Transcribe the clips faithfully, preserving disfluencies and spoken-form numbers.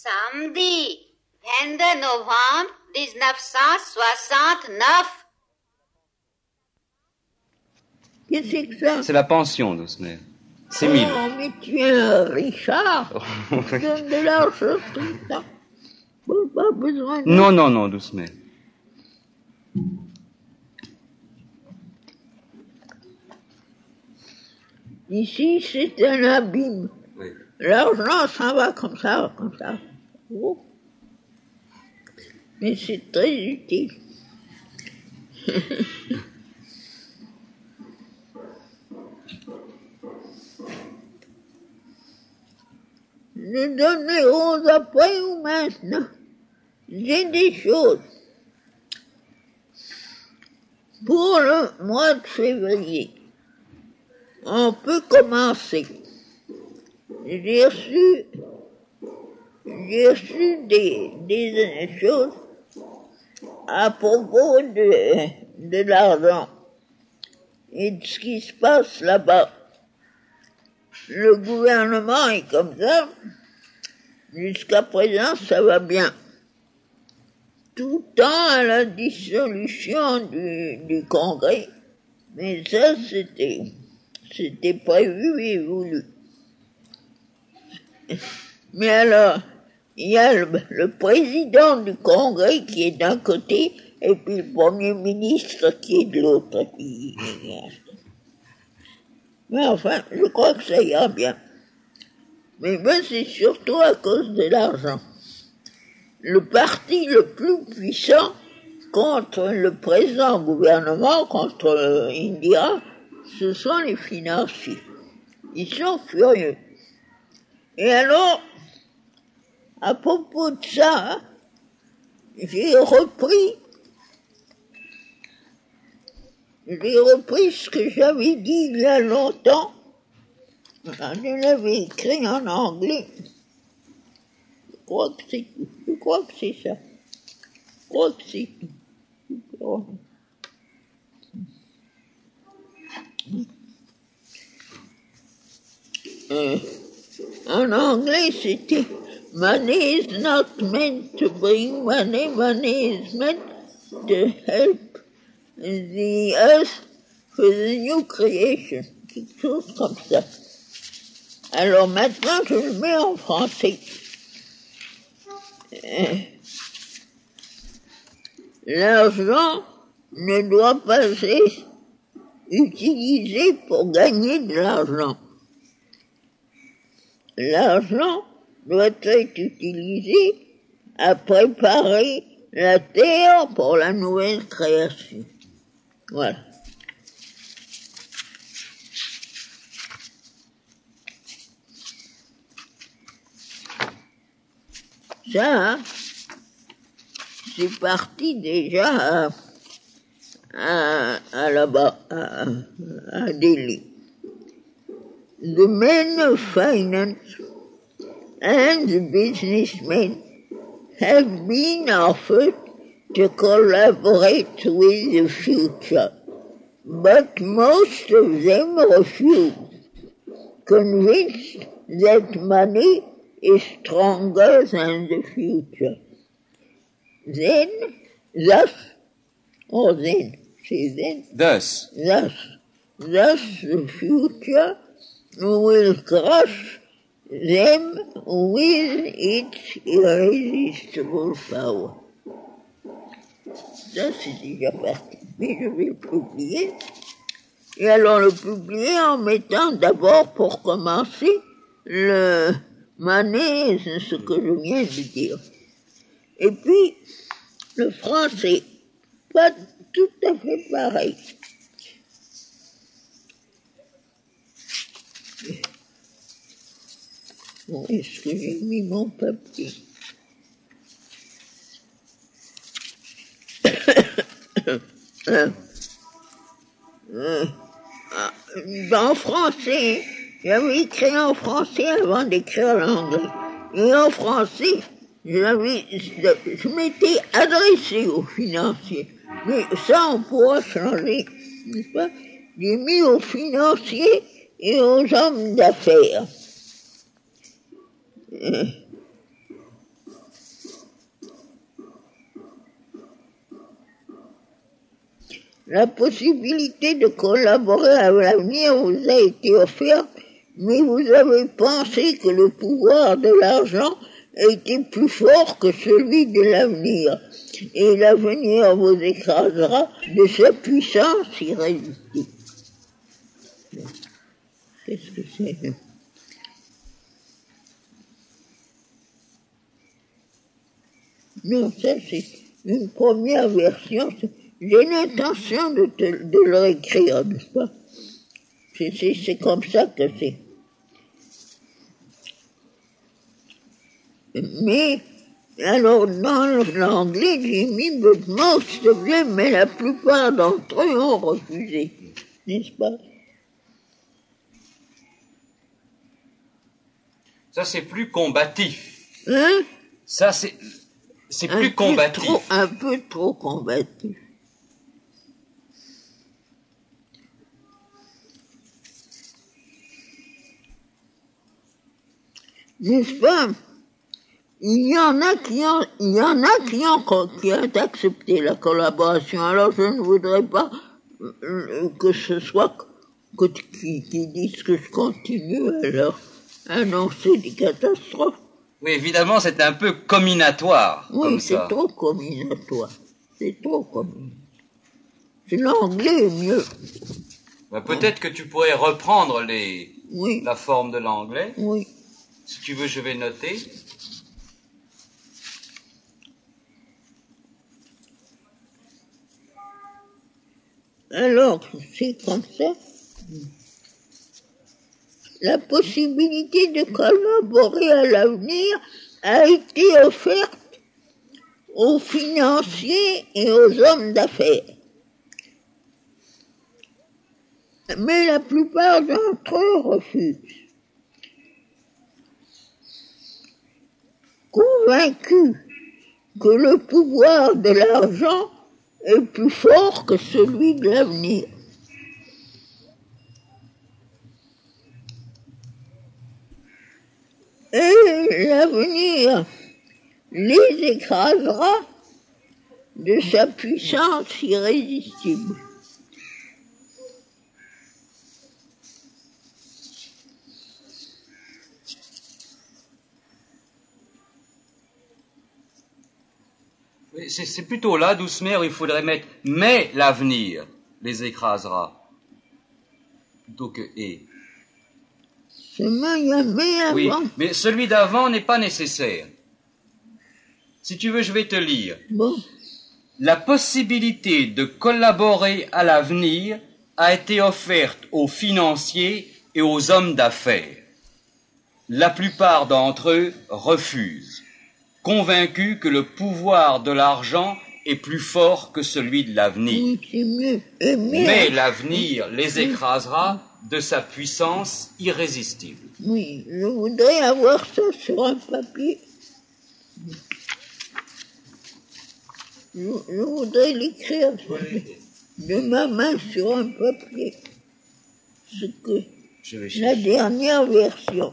Samedi, vingt-deux novembre mille neuf cent soixante-neuf. Qu'est-ce que c'est que ça? C'est la pension, Doucemer. C'est mille. Oh, mais tu es un Richard. Tu donnes de l'argent tout le temps. Bon, pas besoin de... Non, non, non, Doucemer. Ici, c'est un abîme. Oui. L'argent s'en va comme ça, comme ça. Oh. Mais c'est très utile. Nous donnerons après ou maintenant. J'ai des choses. Pour le mois de février, on peut commencer. J'ai reçu, j'ai reçu des, des choses à propos de, de l'argent et de ce qui se passe là-bas. Le gouvernement est comme ça. Jusqu'à présent, ça va bien. Tout le temps à la dissolution du, du Congrès. Mais ça, c'était, c'était prévu et voulu. Mais alors, il y a le, le président du Congrès qui est d'un côté et puis le Premier ministre qui est de l'autre. Mais enfin, je crois que ça ira bien. Mais moi, c'est surtout à cause de l'argent. Le parti le plus puissant contre le président gouvernement, contre euh, Indira, ce sont les financiers. Ils sont furieux. Et alors, à propos de ça, j'ai repris, j'ai repris ce que j'avais dit il y a longtemps. Je l'avais écrit en anglais. Je crois que c'est tout. Je crois que c'est ça. Je crois que c'est tout. Euh, en anglais, c'était money is not meant to bring money, money is meant to help the earth with a new creation. Quelque chose comme ça. Alors maintenant, je le mets en français. Euh, l'argent ne doit pas être utilisé pour gagner de l'argent. L'argent doit être utilisé à préparer la terre pour la nouvelle création. Voilà. Ça, c'est parti déjà à, à, à là-bas, à, à Delhi. The men of finance and the businessmen have been offered to collaborate with the future, but most of them refuse, convinced that money is stronger than the future. Then, thus, or then, say then, Thus. thus, thus the future will crush them with its irrésistible power. Ça, c'est déjà parti. Mais je vais le publier. Et alors le publier en mettant d'abord, pour commencer, le money, c'est ce que je viens de dire. Et puis, le français, pas tout à fait pareil. Bon, est-ce que j'ai mis mon papier? euh, euh, en français, j'avais écrit en français avant d'écrire l'anglais. Et en français, j'avais, je m'étais adressé aux financiers. Mais ça, on pourra changer, n'est-ce pas? J'ai mis aux financiers et aux hommes d'affaires. La possibilité de collaborer à l'avenir vous a été offerte, mais vous avez pensé que le pouvoir de l'argent était plus fort que celui de l'avenir, et l'avenir vous écrasera de sa puissance irrésistible. Qu'est-ce que c'est? Non, ça c'est une première version. J'ai l'intention de, te, de le réécrire, n'est-ce pas? C'est, c'est, c'est comme ça que c'est. Mais, alors dans l'anglais, j'ai mis « but most of them », mais la plupart d'entre eux ont refusé, n'est-ce pas? Ça, c'est plus combatif. Hein? Ça, c'est, c'est un plus combatif. Trop, un peu trop combatif. N'est-ce pas? Il y en a qui ont, il y en a qui ont, qui ont accepté la collaboration. Alors je ne voudrais pas que ce soit que, qui, qui disent que je continue à leur annoncer des catastrophes. Oui, évidemment, c'est un peu comminatoire. Oui, comme c'est ça. trop comminatoire. C'est trop comminatoire. L'anglais est mieux. Ben, peut-être que tu pourrais reprendre les, oui. la forme de l'anglais. Oui. Si tu veux, je vais noter. Alors, c'est comme ça. La possibilité de collaborer à l'avenir a été offerte aux financiers et aux hommes d'affaires. Mais la plupart d'entre eux refusent. Convaincus que le pouvoir de l'argent est plus fort que celui de l'avenir. Et l'avenir les écrasera de sa puissance irrésistible. C'est, c'est plutôt là, Doucemer, où il faudrait mettre « mais l'avenir les écrasera » plutôt que « et ». C'est mais, mais avant. Oui, mais celui d'avant n'est pas nécessaire. Si tu veux, je vais te lire. Bon. La possibilité de collaborer à l'avenir a été offerte aux financiers et aux hommes d'affaires. La plupart d'entre eux refusent, convaincus que le pouvoir de l'argent est plus fort que celui de l'avenir. Oui, c'est mieux. Et mais, mais l'avenir les écrasera de sa puissance irrésistible. Oui, je voudrais avoir ça sur un papier. Je, je voudrais l'écrire de ma main sur un papier. Ce que Je vais la dernière version.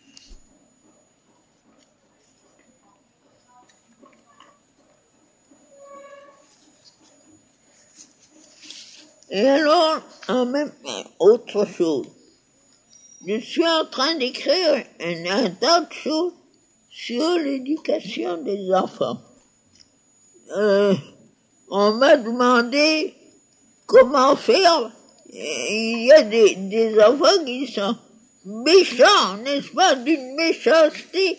Et alors, en même autre chose, je suis en train d'écrire un, un tas de choses sur l'éducation des enfants. Euh, on m'a demandé comment faire. Il y a des, des enfants qui sont méchants, n'est-ce pas, d'une méchanceté.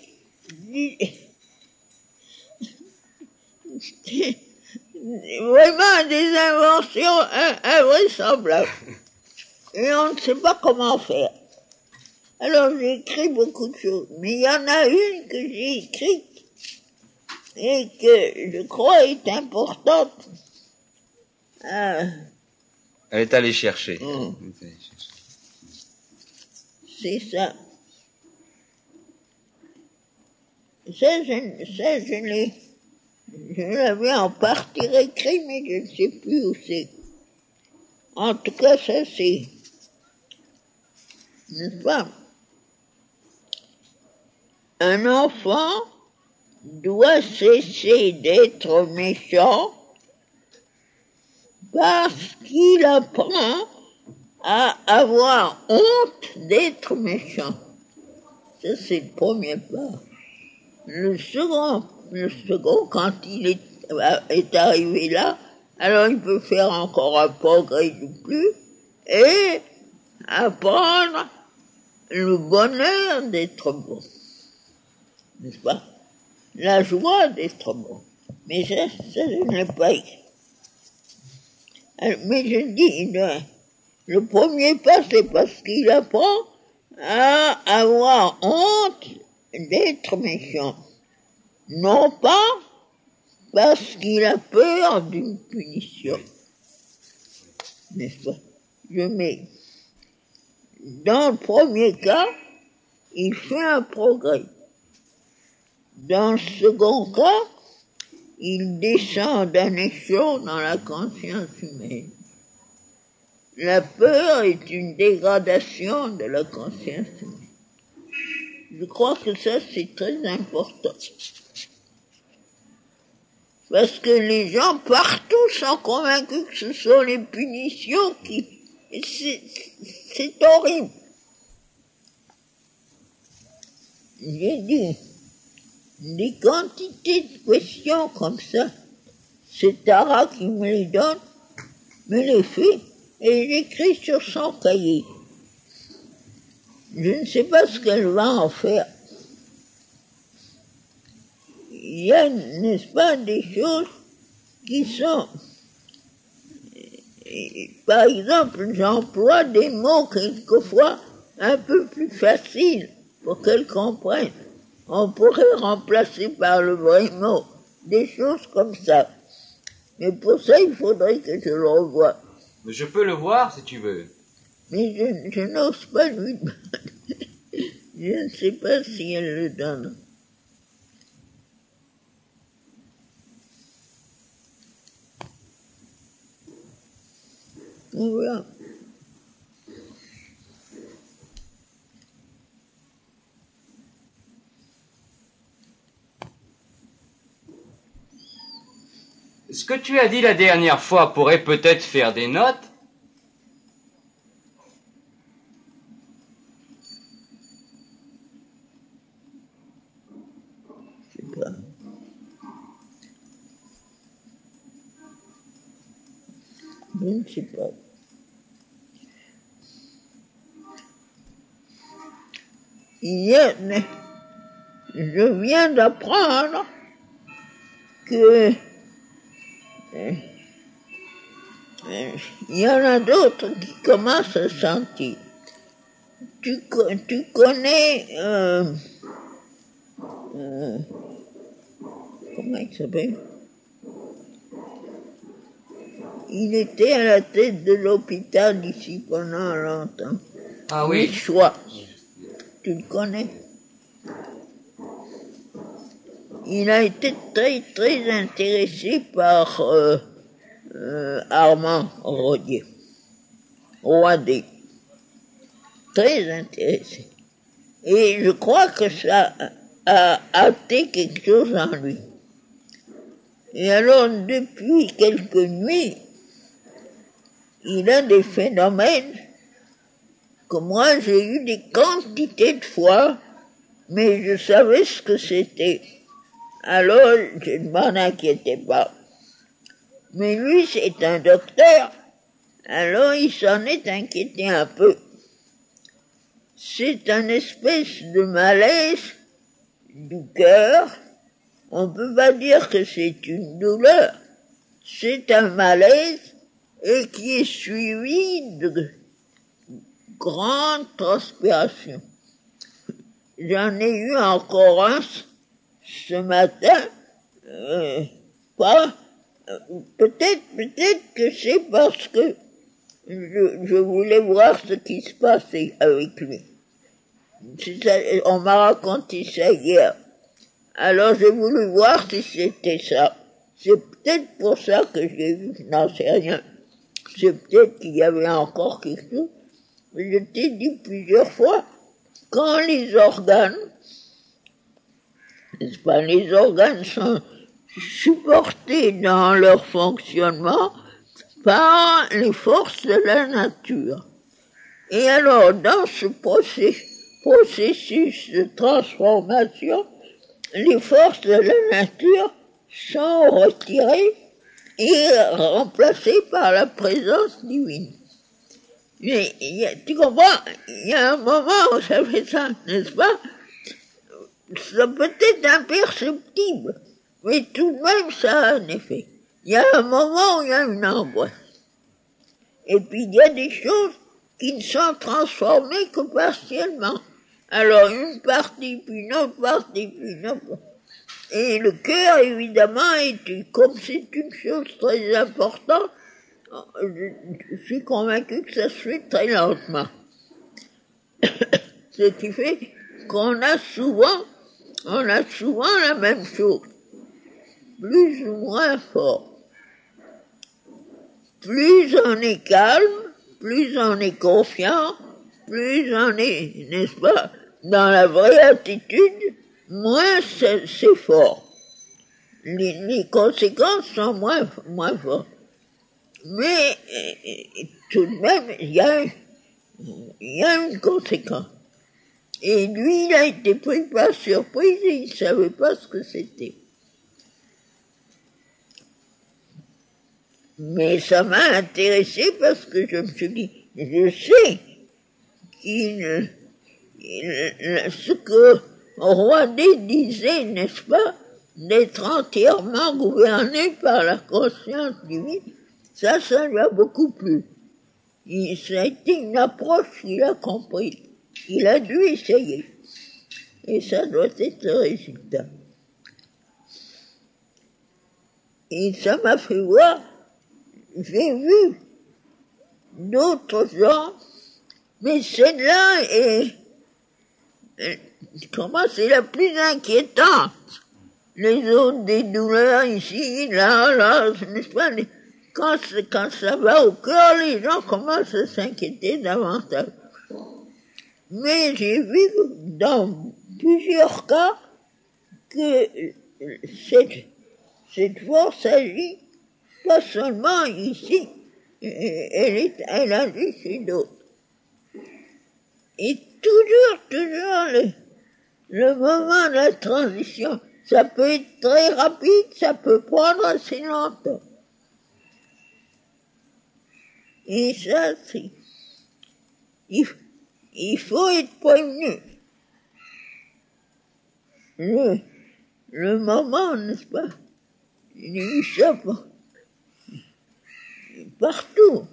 Vraiment des inventions invraisemblables. Et on ne sait pas comment faire. Alors j'ai écrit beaucoup de choses, mais il y en a une que j'ai écrite et que je crois est importante. Euh, Elle est allée chercher. Mmh. C'est ça. Ça, je, ça, je l'ai, je l'avais en partie écrit, mais je ne sais plus où c'est. En tout cas, ça c'est, n'est-ce pas? Un enfant doit cesser d'être méchant parce qu'il apprend à avoir honte d'être méchant. Ça, c'est le premier pas. Le second, le second, quand il est, est arrivé là, alors il peut faire encore un progrès de plus et apprendre le bonheur d'être bon. N'est-ce pas? La joie d'être bon. Mais ça, ça je n'ai pas écrit. Mais je dis, le, le premier pas, c'est parce qu'il apprend à avoir honte d'être méchant. Non pas parce qu'il a peur d'une punition. N'est-ce pas? Je mets. Dans le premier cas, il fait un progrès. Dans le second cas, il descend d'un échelon dans la conscience humaine. La peur est une dégradation de la conscience humaine. Je crois que ça, c'est très important. Parce que les gens partout sont convaincus que ce sont les punitions qui... C'est, c'est horrible. J'ai dit, des quantités de questions comme ça, c'est Tara qui me les donne, me les fait, et j'écris sur son cahier. Je ne sais pas ce qu'elle va en faire. Il y a, n'est-ce pas, des choses qui sont... Par exemple, j'emploie des mots quelquefois un peu plus faciles pour qu'elles comprennent. On pourrait remplacer par le vrai mot, des choses comme ça. Mais pour ça, il faudrait que je le revoie. Mais je peux le voir si tu veux. Mais je, je n'ose pas lui demander. Je ne sais pas si elle le donne. On verra. Ce que tu as dit la dernière fois pourrait peut-être faire des notes. Je sais pas. Je ne sais pas. Il y a, je viens d'apprendre que euh, euh, il y en a d'autres qui commencent à sentir. Tu, tu connais euh, euh, comment il s'appelle? Il était à la tête de l'hôpital ici pendant longtemps. Ah oui. Choix. Tu le connais? Il a été très, très intéressé par euh, euh, Armand Rodier, Roidé. Très intéressé. Et je crois que ça a hâté quelque chose en lui. Et alors, depuis quelques nuits, il a des phénomènes que moi j'ai eu des quantités de fois, mais je savais ce que c'était. Alors je ne m'en inquiétais pas. Mais lui c'est un docteur, alors il s'en est inquiété un peu. C'est une espèce de malaise du cœur. On ne peut pas dire que c'est une douleur. C'est un malaise et qui est suivi de grande transpiration. J'en ai eu encore un ce matin, euh, pas, euh, peut-être, peut-être que c'est parce que je, je voulais voir ce qui se passait avec lui. C'est ça, on m'a raconté ça hier. Alors j'ai voulu voir si c'était ça. C'est peut-être pour ça que j'ai vu, je n'en sais rien. C'est peut-être qu'il y avait encore quelque chose. Je t'ai dit plusieurs fois, quand les organes, n'est-ce pas, les organes sont supportés dans leur fonctionnement par les forces de la nature. Et alors, dans ce processus, processus de transformation, les forces de la nature sont retirées et remplacées par la présence divine. Mais y a, tu comprends, il y a un moment où ça fait ça, n'est-ce pas? Ça peut être imperceptible, mais tout de même ça a un effet. Il y a un moment où il y a une angoisse. Et puis il y a des choses qui ne sont transformées que partiellement. Alors une partie, puis une autre partie, puis une autre partie. Et le cœur, évidemment, est, comme c'est une chose très importante, je suis convaincu que ça se fait très lentement. Ce qui fait qu'on a souvent, on a souvent la même chose, plus ou moins fort. Plus on est calme, plus on est confiant, plus on est, n'est-ce pas, dans la vraie attitude, moins c'est, c'est fort. Les, les conséquences sont moins, moins fortes. Mais tout de même, il y a, il y a une conséquence. Et lui, il a été pris par surprise et il ne savait pas ce que c'était. Mais ça m'a intéressé parce que je me suis dit, je sais qu'il, il, ce que Roidet disait, n'est-ce pas, d'être entièrement gouverné par la conscience divine, ça, ça lui a beaucoup plu. Il, ça a été une approche qu'il a compris. Il a dû essayer. Et ça doit être le résultat. Et ça m'a fait voir, j'ai vu d'autres gens, mais celle-là est, comment, c'est la plus inquiétante. Les autres, des douleurs ici, là, là, n'est-ce pas, quand, quand ça va au cœur, les gens commencent à s'inquiéter davantage. Mais j'ai vu dans plusieurs cas que cette, cette force agit pas seulement ici, elle, est, elle agit chez d'autres. Et toujours, toujours, le, le moment de la transition, ça peut être très rapide, ça peut prendre assez longtemps. Et ça, c'est... Il, il faut être prévenu. Le, le moment, n'est-ce pas? Il y a ça partout.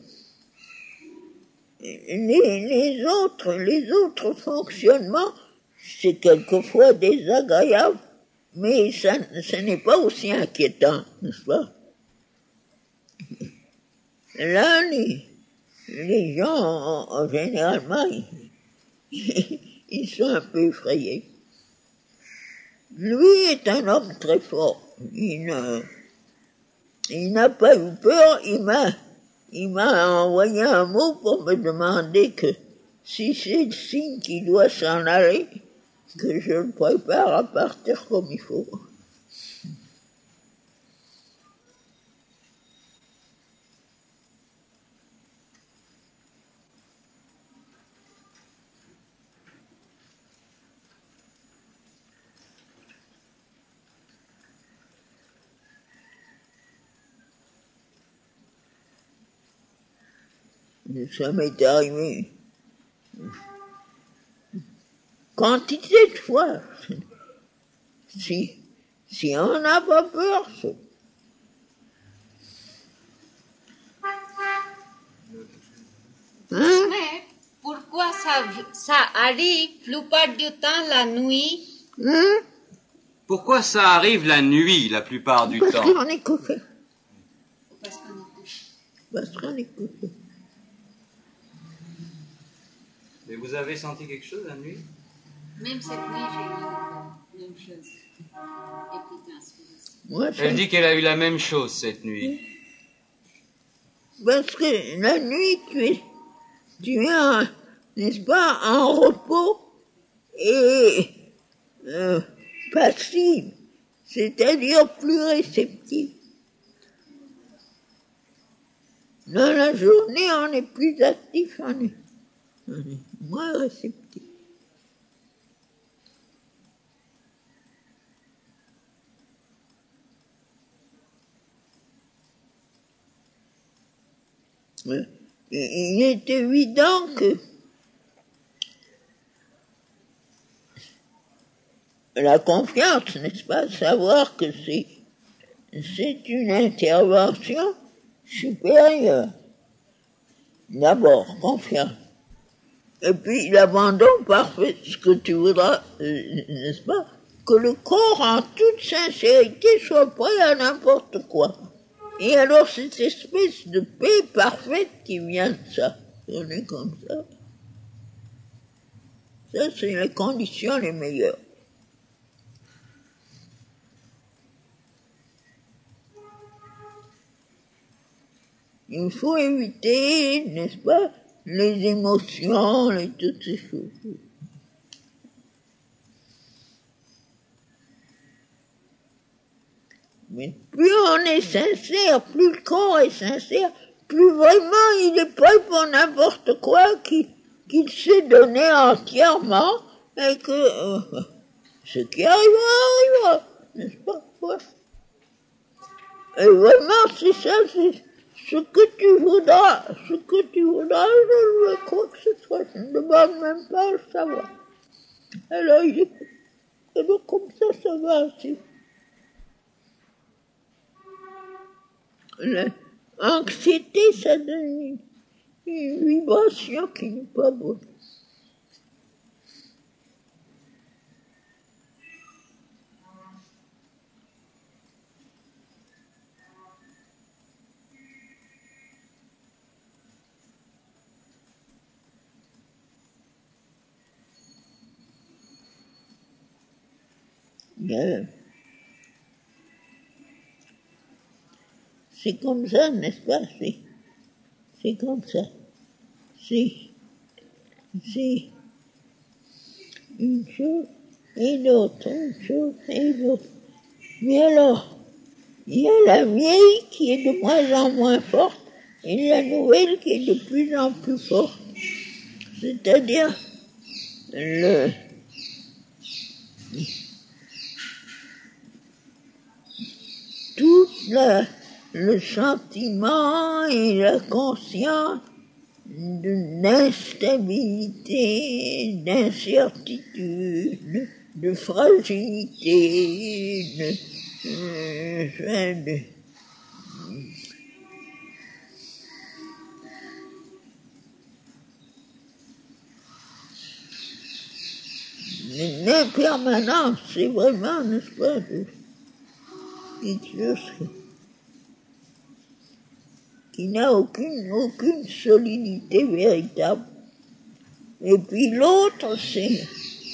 Les, les autres, les autres fonctionnements, c'est quelquefois désagréable, mais ça, ce n'est pas aussi inquiétant, n'est-ce pas? Là, les, les gens, en, généralement, ils, ils sont un peu effrayés. Lui est un homme très fort. Il, ne, il n'a pas eu peur. Il m'a, il m'a envoyé un mot pour me demander que si c'est le signe qu'il doit s'en aller, que je le prépare à partir comme il faut. Ça m'est arrivé quantité de fois. Si, si on n'a pas peur, c'est... Hein? Mais pourquoi ça, ça arrive la plupart du temps la nuit? Hein? Pourquoi ça arrive la nuit la plupart du Parce temps? qu'on est couché. Parce qu'on est couché. Parce qu'on est couché. Mais vous avez senti quelque chose la nuit? Même cette nuit, j'ai eu la même chose. Et puis, Moi, ça... Elle dit qu'elle a eu la même chose cette nuit. Parce que la nuit, tu es, tu es en, n'est-ce pas, en repos et euh, passive, c'est-à-dire plus réceptive. Dans la journée, on est plus actif, on est, on est moins réceptif. Il est évident que la confiance, n'est-ce pas, savoir que c'est, c'est une intervention supérieure. D'abord, confiance. Et puis l'abandon parfait, ce que tu voudras, euh, n'est-ce pas, que le corps en toute sincérité soit prêt à n'importe quoi. Et alors cette espèce de paix parfaite qui vient de ça, on est comme ça. Ça, c'est les conditions les meilleures. Il faut éviter, n'est-ce pas, les émotions et toutes ces choses. Mais plus on est sincère, plus le corps est sincère, plus vraiment il est prêt pour n'importe quoi, qu'il, qu'il s'est donné entièrement, et que euh, ce qui arrivera, arrivera, n'est-ce pas? Ouais. Et vraiment, c'est ça, c'est ce que tu voudras, ce que tu voudras, je ne veux quoi que ce soit, je ne demande même pas à le savoir. Alors, il est, et donc comme ça, ça va aussi. L'anxiété, ça donne une, une vibration qui n'est pas bonne. Euh, c'est comme ça, n'est-ce pas? C'est, c'est comme ça. C'est, c'est une chose et l'autre, une chose et l'autre. Mais alors, il y a la vieille qui est de moins en moins forte et la nouvelle qui est de plus en plus forte. C'est-à-dire le tout la, le sentiment et la conscience d'une instabilité, d'incertitude, de fragilité, de, euh, de l'impermanence, c'est vraiment, n'est-ce pas, quelque chose qui n'a aucune, aucune solidité véritable. Et puis l'autre, c'est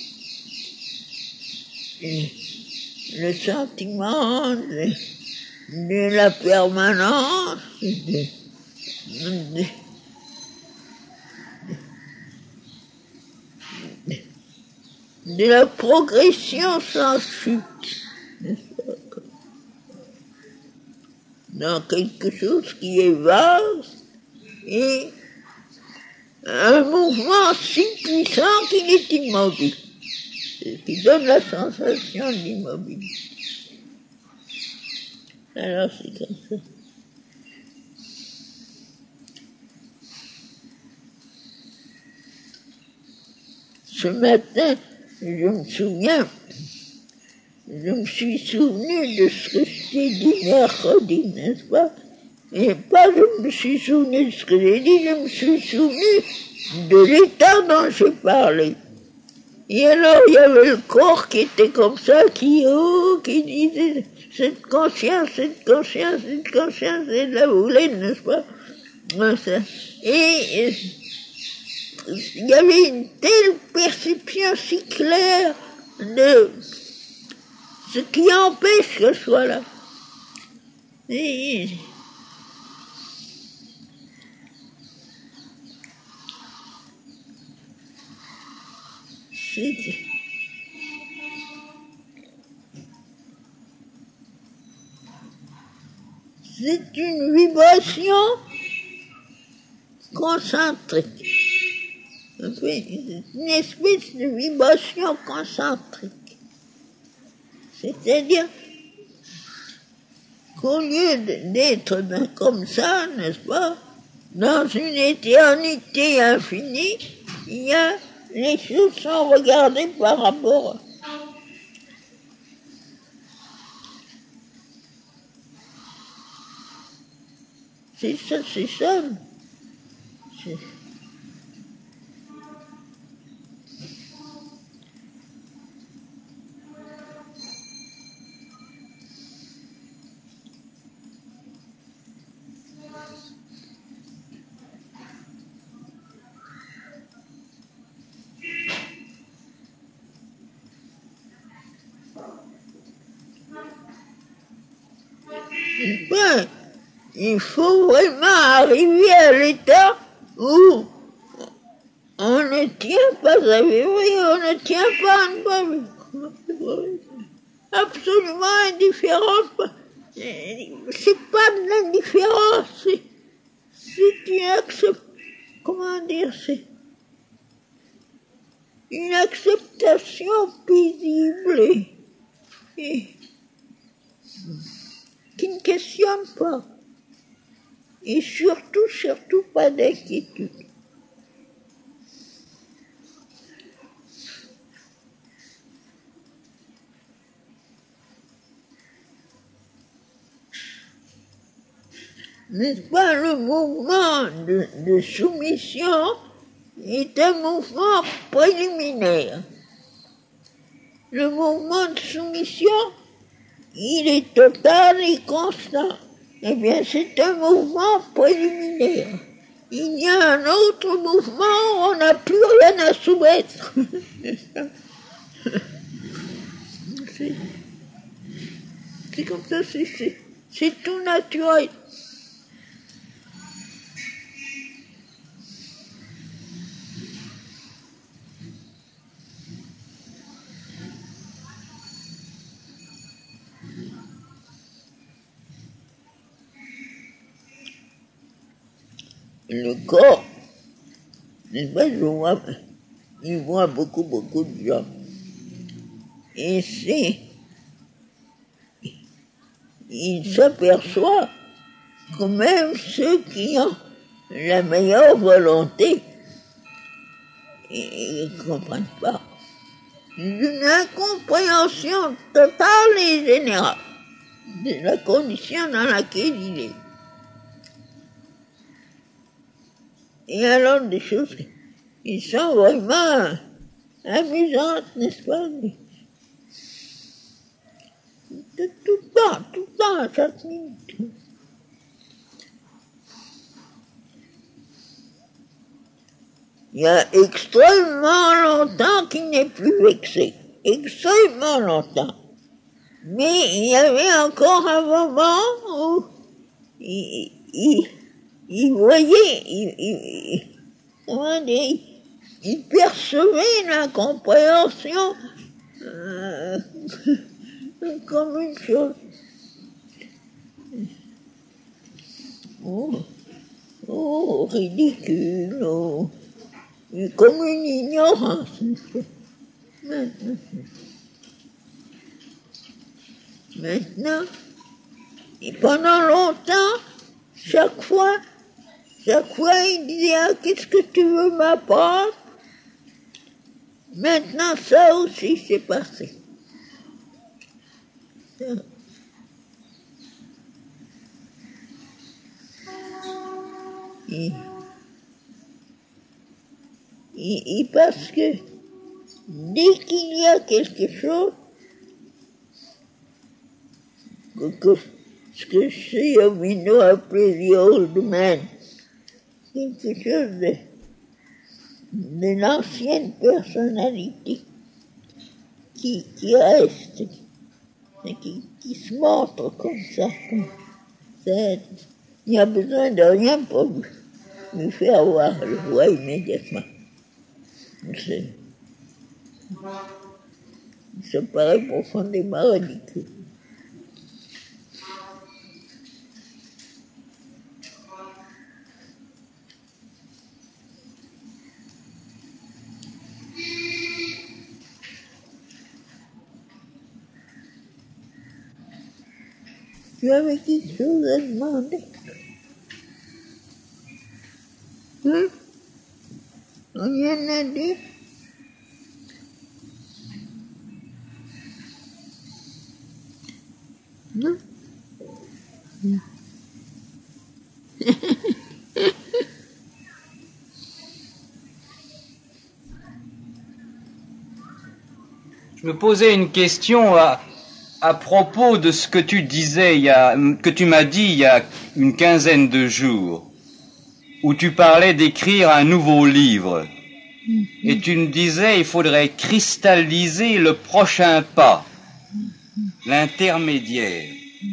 le sentiment de, de la permanence, de, de, de la progression sans chute, dans quelque chose qui est vaste et un mouvement si puissant qu'il est immobile, qui donne la sensation d'immobilité. Alors c'est comme ça. Ce matin, je me souviens, je me suis souvenu de ce que je t'ai dit mercredi, n'est-ce pas? Et pas je me suis souvenu de ce que j'ai dit, je me suis souvenu de l'état dont j'ai parlé. Et alors, il y avait le corps qui était comme ça, qui, oh, qui disait, cette conscience, cette conscience, cette conscience, c'est de la voulée, n'est-ce pas? Et il y avait une telle perception si claire de ce qui empêche que je sois là. Et c'est, c'est une vibration concentrique. Une espèce de vibration concentrique. C'est-à-dire qu'au lieu d'être comme ça, n'est-ce pas, dans une éternité infinie, il y a, les choses sont regardées par rapport à... C'est ça, c'est ça. C'est... Ben, il faut vraiment arriver à l'état où on ne tient pas à vivre et on ne tient pas à ne pas vivre. Absolument indifférent. C'est pas de l'indifférence, c'est, c'est une acceptation. Comment dire, c'est une acceptation paisible et, et qui ne questionne pas. Et surtout, surtout pas d'inquiétude. N'est-ce pas, le mouvement de, de soumission est un mouvement préliminaire. Le mouvement de soumission, il est total et constant. Eh bien, c'est un mouvement préliminaire. Il y a un autre mouvement où on n'a plus rien à soumettre. c'est, c'est comme ça, c'est, c'est, c'est tout naturel. Le corps, n'est-ce pas, je vois, il voit beaucoup, beaucoup de gens. Et c'est, il s'aperçoit que même ceux qui ont la meilleure volonté, ils ne comprennent pas. Une incompréhension totale et générale de la condition dans laquelle il est. Et alors des choses qui sont vraiment amusantes, n'est-ce pas? De tout le temps, tout le temps, à chaque minute. Il y a extrêmement longtemps qu'il n'est plus vexé. Extrêmement longtemps. Mais il y avait encore un moment où il... il Il voyait, il, il, comment dire, il percevait l'incompréhension euh, comme une chose. Oh, oh ridicule, oh, comme une ignorance. Maintenant, maintenant, et pendant longtemps, chaque fois, Chaque fois, il disait, ah, qu'est-ce que tu veux m'apprendre? Maintenant, ça aussi, c'est passé. Et, et, et parce que dès qu'il y a quelque chose, que, que ce que Céomino appelait the old man, quelque chose de, de l'ancienne personnalité qui, qui reste, qui, qui se montre comme ça. Il n'y a besoin de rien pour lui, lui faire voir, le voit immédiatement. C'est, ça paraît profondément ridicule. Tu avais quelque chose à demander? Hein? Rien à dire? Non? Non. Je me posais une question à, à propos de ce que tu disais, il y a, que tu m'as dit il y a une quinzaine de jours, où tu parlais d'écrire un nouveau livre. Mm-hmm. Et tu me disais il faudrait cristalliser le prochain pas, mm-hmm. l'intermédiaire.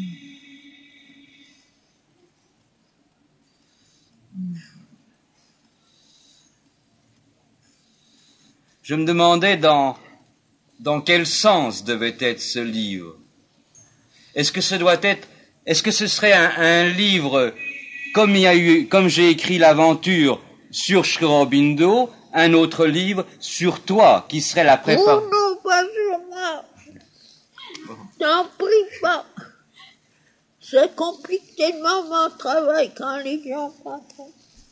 Je me demandais dans, dans quel sens devait être ce livre. Est-ce que ce doit être, est-ce que ce serait un, un livre comme il y a eu, comme j'ai écrit l'aventure sur Sri Aurobindo, un autre livre sur toi, qui serait la préparation? Oh non, pas sur moi. N'en prie pas. Ça complique tellement mon travail quand les gens parlent.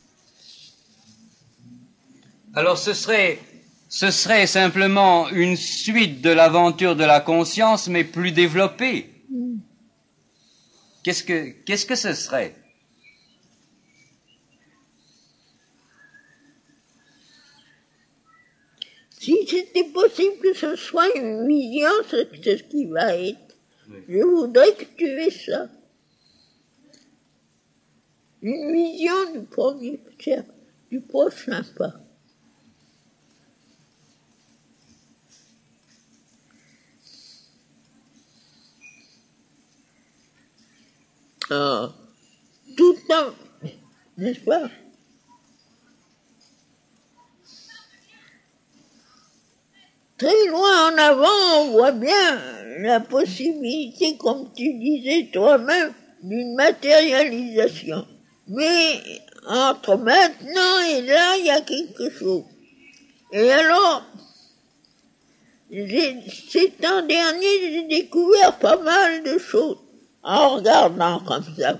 Alors ce serait, ce serait simplement une suite de l'aventure de la conscience, mais plus développée. Mm. Qu'est-ce que, qu'est-ce que ce serait? Si c'était possible que ce soit une vision, c'est ce qui va être. Oui. Je voudrais que tu aies ça. Une vision du premier, du prochain pas. Ah, tout le temps, n'est-ce pas? Très loin en avant, on voit bien la possibilité, comme tu disais toi-même, d'une matérialisation. Mais entre maintenant et là, il y a quelque chose. Et alors, ces temps derniers, j'ai découvert pas mal de choses en regardant comme ça.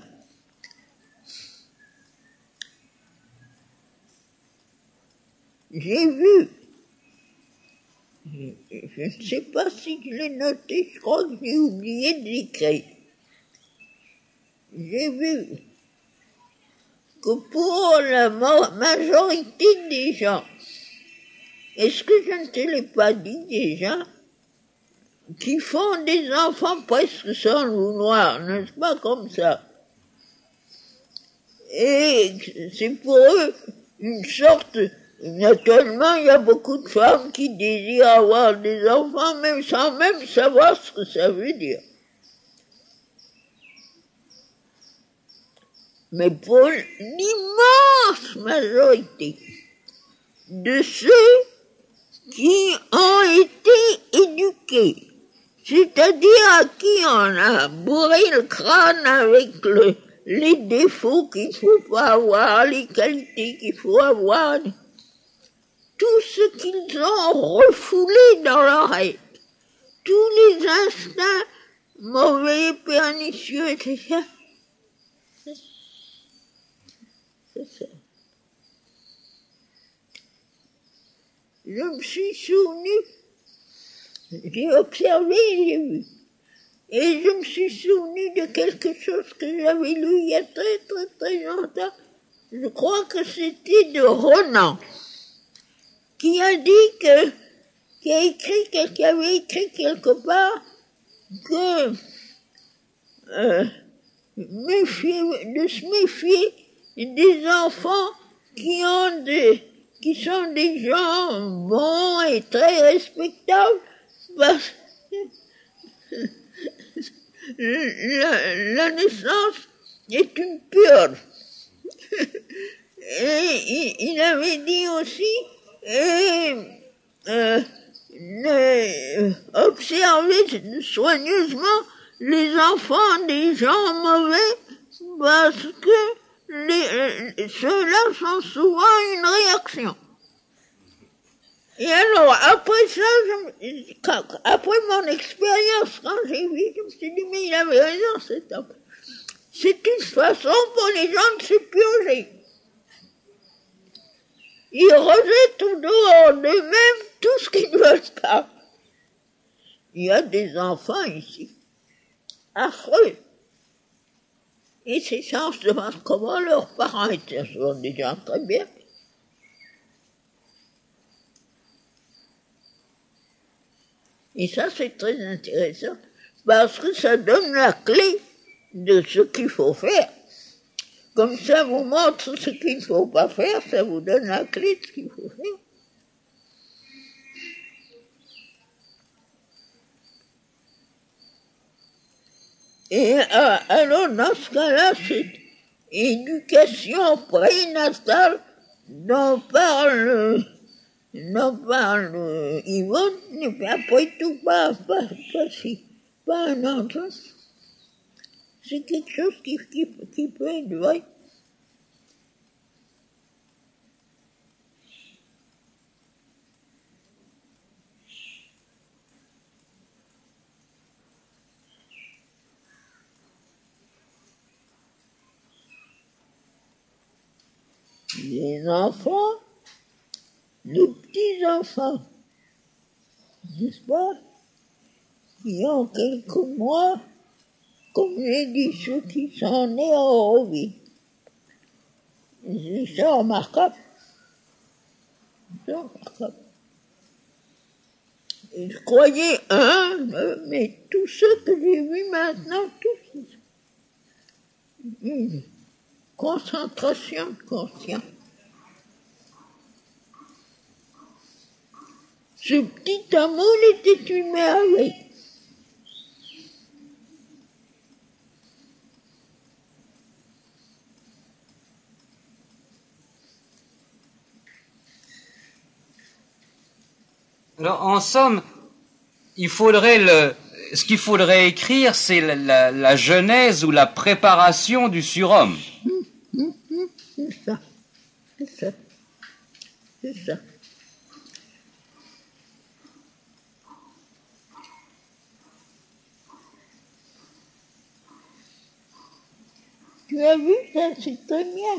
J'ai vu, je ne sais pas si je l'ai noté, je crois que j'ai oublié de l'écrire. J'ai vu que pour la majorité des gens, est-ce que je ne te l'ai pas dit déjà, qui font des enfants presque sans le vouloir, n'est-ce pas comme ça? Et c'est pour eux une sorte, naturellement il y a beaucoup de femmes qui désirent avoir des enfants même sans même savoir ce que ça veut dire. Mais pour l'immense majorité de ceux qui ont été éduqués, c'est-à-dire à qui on a bourré le crâne avec le, les défauts qu'il faut pas avoir, les qualités qu'il faut avoir, tout ce qu'ils ont refoulé dans leur être, tous les instincts mauvais, pernicieux, et cetera. C'est ça. Je me suis souvenu, j'ai observé, j'ai vu. Et je me suis souvenu de quelque chose que j'avais lu il y a très très très longtemps. Je crois que c'était de Renan, qui a dit que, qui a écrit, qui avait écrit quelque part que euh, méfier, de se méfier des enfants qui ont des, qui sont des gens bons et très respectables, parce que la, la naissance est une purge. Et il, il avait dit aussi, et, euh, le, observer soigneusement les enfants des gens mauvais, parce que les, ceux-là sont souvent une réaction. Et alors, après ça, je, quand, après mon expérience, quand j'ai vu, je me suis dit, mais il avait raison, cet homme. c'est une façon pour les gens de se purger. Ils rejettent au dehors d'eux-mêmes tout ce qu'ils ne veulent pas. Il y a des enfants ici, affreux. Et ces gens se demandent comment leurs parents étaient souvent des gens très bien. Et ça, c'est très intéressant, parce que ça donne la clé de ce qu'il faut faire. Comme ça vous montre ce qu'il ne faut pas faire, ça vous donne la clé de ce qu'il faut faire. Et euh, alors, dans ce cas-là, c'est éducation prénatale dont parle, dont parle Yvonne, mais après tout, pas, pas, pas, si, pas un autre. C'est quelque chose qui, qui, qui peut être vrai. Les enfants, les petits-enfants, n'est-ce pas, qui ont quelques mois, comme j'ai dit, ceux qui sont nés en vie. C'est remarquable. C'est remarquable. Et je croyais un, mais tous ceux que j'ai vus maintenant, tous, une concentration de conscience. Ce petit amour était une merveille. Alors, en somme, il faudrait le, ce qu'il faudrait écrire, c'est la, la, la genèse ou la préparation du surhomme. Mmh, mmh, mmh, c'est ça, c'est ça, c'est ça. Tu as vu, ça c'est très bien.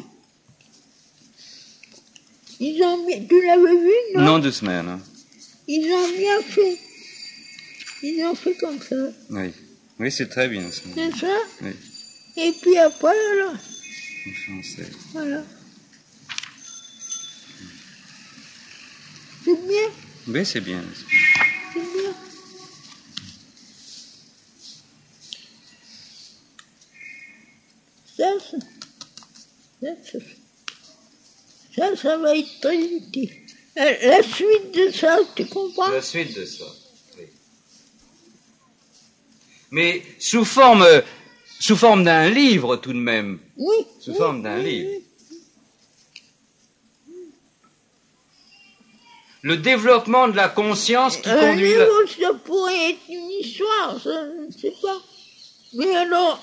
Ils ont bien, tu l'avais vu, non? Non, deux semaines. Hein. Ils ont bien fait. Ils ont fait comme ça. Oui, oui, c'est très bien. Ça. C'est ça? Oui. Et puis après, alors. En français. Voilà. C'est bien. Oui, c'est bien. C'est bien. Ça, ça, ça, ça, ça, ça va être très utile. La suite de ça, tu comprends? La suite de ça, oui. Mais sous forme, sous forme d'un livre tout de même. Oui. Sous oui, forme d'un oui, livre. oui. Le développement de la conscience qui Un conduit... livre, La... ça pourrait être une histoire, ça, je ne sais pas. Mais alors,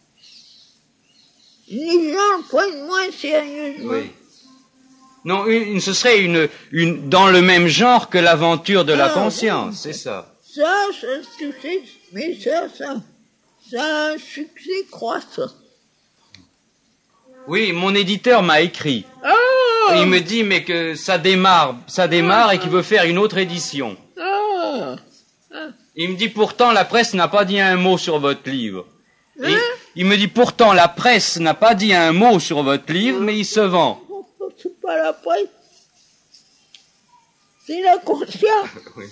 les gens le prennent moins sérieusement. Oui. Non, une, ce serait une, une, dans le même genre que l'aventure de la Ah, conscience, oui. c'est ça. Ça, ça, tu sais, mais ça, ça, ça a un succès croissant. Oui, mon éditeur m'a écrit. Ah! Il me dit, mais que ça démarre, ça démarre et qu'il veut faire une autre édition. Ah! Ah! Il me dit, pourtant, la presse n'a pas dit un mot sur votre livre. Et Hein? il me dit, pourtant, la presse n'a pas dit un mot sur votre livre, mais il se vend. C'est pas la presse. C'est la conscience. Oui.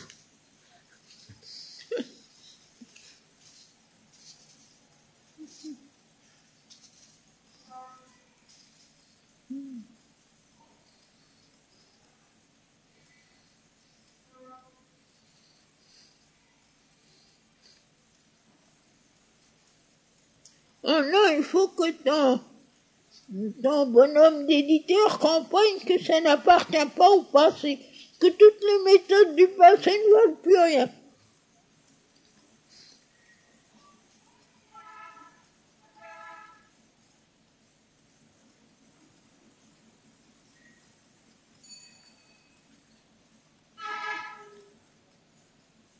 Oh non, il faut que ton, ton bonhomme d'éditeur comprenne que ça n'appartient pas au passé, que toutes les méthodes du passé ne valent plus rien.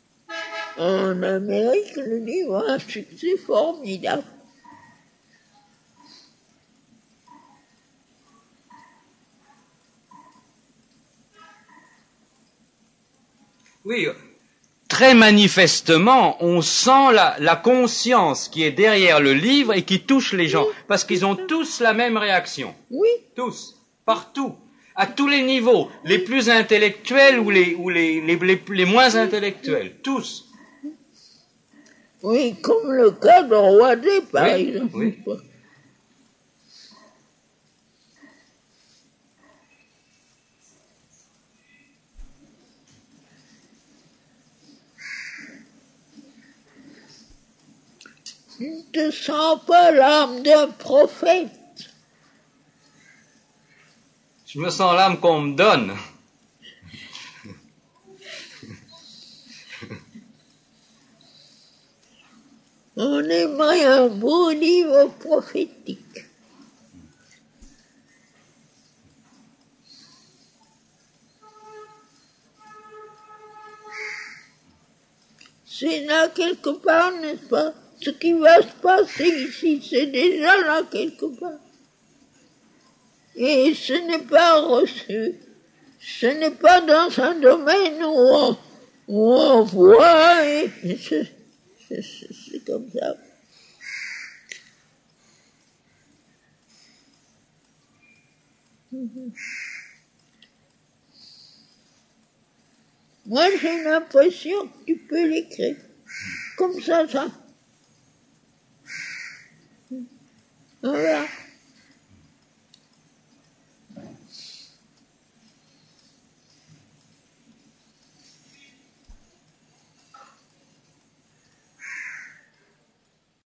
En Amérique, le livre a un succès formidable. Oui, très manifestement, on sent la, la conscience qui est derrière le livre et qui touche les gens, parce qu'ils ont tous la même réaction. Oui. Tous, partout, à tous les niveaux, les plus intellectuels ou les, ou les, les, les, les moins intellectuels, tous. Oui, comme le cas de Roidet, par Oui, exemple. oui. Tu ne sens pas l'âme d'un prophète. Je me sens l'âme qu'on me donne. On aimerait un beau livre prophétique. C'est là quelque part, n'est-ce pas? Ce qui va se passer ici, c'est déjà là quelque part. Et ce n'est pas reçu. Ce n'est pas dans un domaine où on, où on voit, et c'est, c'est, c'est comme ça. Moi, j'ai l'impression que tu peux l'écrire. Comme ça, ça. Voilà.